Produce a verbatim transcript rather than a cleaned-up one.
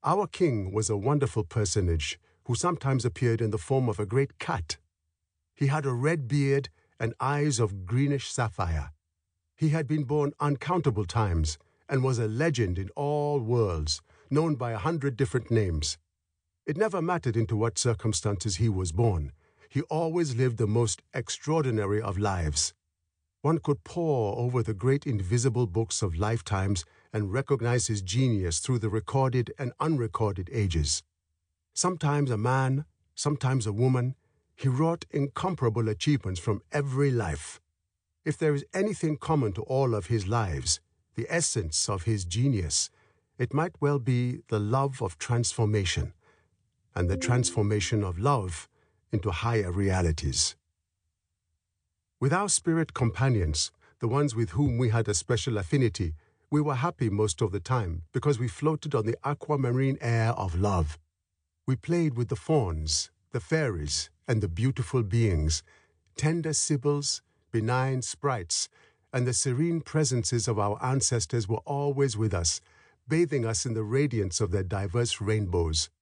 Our king was a wonderful personage who sometimes appeared in the form of a great cat. He had a red beard and eyes of greenish sapphire. He had been born uncountable times and was a legend in all worlds, known by a hundred different names. It never mattered into what circumstances he was born. He always lived the most extraordinary of lives. One could pore over the great invisible books of lifetimes and recognize his genius through the recorded and unrecorded ages. Sometimes a man, sometimes a woman, he wrought incomparable achievements from every life. If there is anything common to all of his lives, the essence of his genius, it might well be the love of transformation, and the transformation of love into higher realities. With our spirit companions, the ones with whom we had a special affinity, we were happy most of the time because we floated on the aquamarine air of love. We played with the fauns, the fairies, and the beautiful beings, tender sibyls, benign sprites, and the serene presences of our ancestors were always with us, bathing us in the radiance of their diverse rainbows.